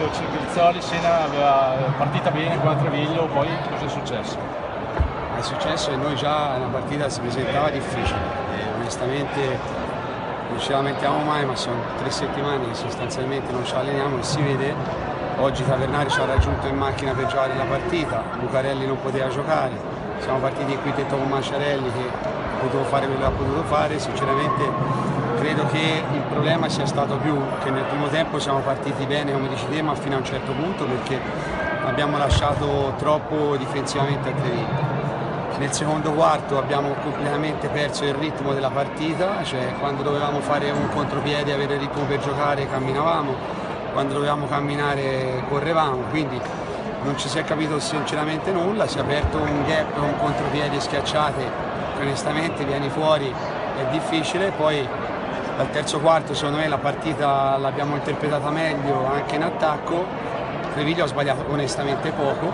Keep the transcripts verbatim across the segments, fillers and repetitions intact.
coach Grizzoli, Siena aveva partita bene con la Treviglio, poi cosa è successo? È successo che noi già la partita si presentava difficile e onestamente non ce la mettiamo mai, ma sono tre settimane che sostanzialmente non ci alleniamo e si vede. Oggi Tavernari ci ha raggiunto in macchina per giocare la partita, Lucarelli non poteva giocare, siamo partiti in quintetto con Masciarelli che ha potuto fare quello che ha potuto fare. Sinceramente credo che il problema sia stato più che nel primo tempo siamo partiti bene come dici te, ma fino a un certo punto perché abbiamo lasciato troppo difensivamente a Treviglio. Nel secondo quarto abbiamo completamente perso il ritmo della partita, cioè quando dovevamo fare un contropiede e avere il ritmo per giocare camminavamo, quando dovevamo camminare correvamo, quindi non ci si è capito sinceramente nulla, si è aperto un gap con contropiedi schiacciate che onestamente vieni fuori è difficile. Poi dal terzo quarto secondo me la partita l'abbiamo interpretata meglio anche in attacco, Treviglio ha sbagliato onestamente poco,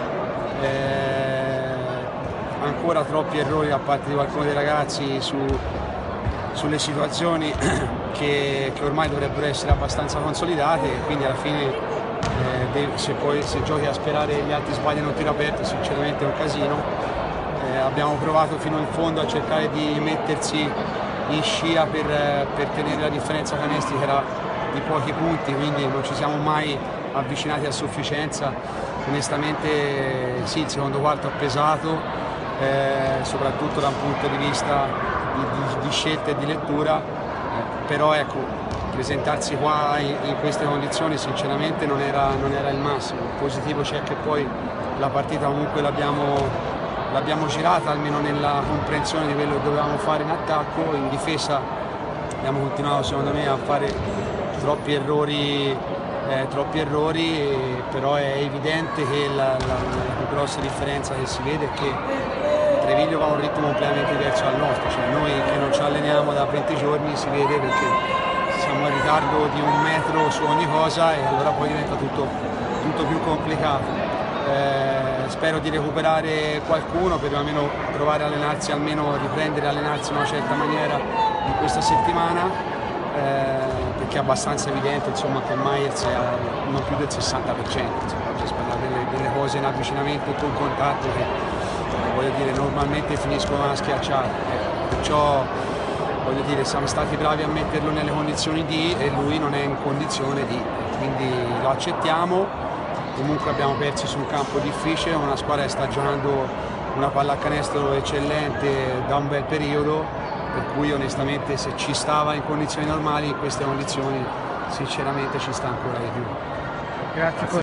eh, ancora troppi errori da parte di qualcuno dei ragazzi su, sulle situazioni che, che ormai dovrebbero essere abbastanza consolidate, quindi alla fine eh, se, poi, se giochi a sperare gli altri sbagliano un tiro aperto sinceramente è un casino. Eh, abbiamo provato fino in fondo a cercare di mettersi in scia per, per tenere la differenza canestri che era di pochi punti, quindi non ci siamo mai avvicinati a sufficienza. Onestamente sì, il secondo quarto ha pesato, eh, soprattutto da un punto di vista di, di, di scelta e di lettura, eh, però ecco, presentarsi qua in, in queste condizioni sinceramente non era, non era il massimo. Il positivo c'è che poi la partita comunque l'abbiamo l'abbiamo girata almeno nella comprensione di quello che dovevamo fare in attacco. In difesa abbiamo continuato secondo me a fare troppi errori, eh, troppi errori però è evidente che la, la, la più grossa differenza che si vede è che Treviglio va a un ritmo completamente diverso dal nostro, cioè noi che non ci alleniamo da venti giorni si vede perché siamo in ritardo di un metro su ogni cosa e allora poi diventa tutto, tutto più complicato. Eh, spero di recuperare qualcuno per almeno provare a allenarsi, almeno riprendere a allenarsi in una certa maniera in questa settimana, eh, perché è abbastanza evidente insomma, che Myers è a non più del sessanta per cento, insomma, cioè, delle, delle cose in avvicinamento e con contatto che eh, voglio dire, normalmente finiscono a schiacciare, eh, perciò voglio dire, siamo stati bravi a metterlo nelle condizioni di e lui non è in condizione di, quindi lo accettiamo. Comunque abbiamo perso su un campo difficile, una squadra che sta giocando una pallacanestro eccellente da un bel periodo, per cui onestamente se ci stava in condizioni normali, in queste condizioni sinceramente ci sta ancora di più. Grazie.